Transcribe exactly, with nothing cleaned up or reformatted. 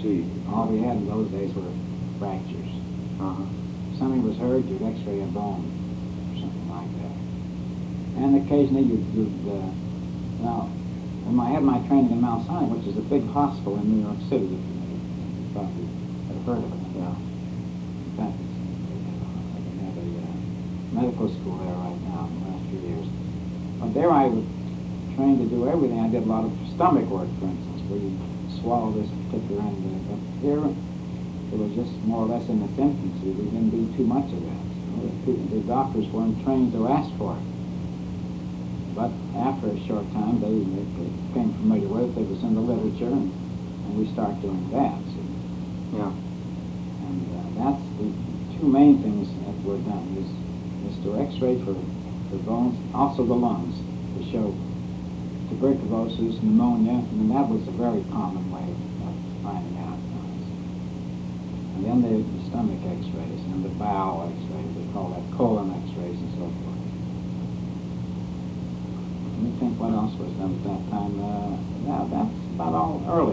see. All we had in those days were fractures. Uh-huh. If something was hurt, you'd x-ray a bone or something like that. And occasionally you'd, you'd uh, now, when I had my training in Mount Sinai, which is a big hospital in New York City, if you probably have heard of it. Yeah. In fact, they have a uh, medical school there right now in the last few years. But there I was trained to do everything. I did a lot of stomach work, for instance, where you swallow this particular end. But here, it was just more or less in its infancy. We didn't do too much of that. So the, the doctors weren't trained to ask for it. But after a short time, they, they became familiar with it. It was in the literature, and, and we started doing that. So. Yeah. And uh, that's the two main things that were done, is, is to x-ray for the bones, also the lungs, to show tuberculosis, pneumonia, and that was a very common way of, of finding out. And then the, the stomach x-rays and the bowel x-rays, we call that colon x-rays and so forth. Let me think what else was done at that time. Uh, yeah, that's about all early.